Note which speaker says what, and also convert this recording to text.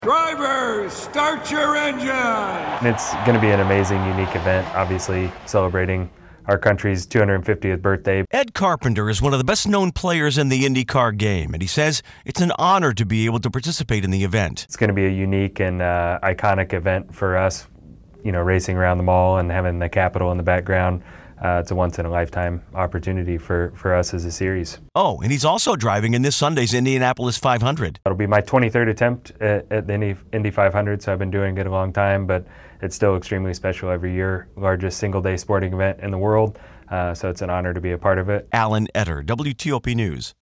Speaker 1: Drivers, start your engine!
Speaker 2: And it's going to be an amazing, unique event, obviously celebrating our country's 250th birthday.
Speaker 3: Ed Carpenter is one of the best-known players in the IndyCar game, and he says it's an honor to be able to participate in the event.
Speaker 2: It's going to be a unique and iconic event for us, you know, racing around the mall and having the Capitol in the background. It's a once-in-a-lifetime opportunity for us as a series.
Speaker 3: Oh, and he's also driving in this Sunday's Indianapolis 500.
Speaker 2: It'll be my 23rd attempt at the Indy 500, so I've been doing it a long time, but it's still extremely special every year. Largest single-day sporting event in the world, so it's an honor to be a part of it.
Speaker 3: Alan Etter, WTOP News.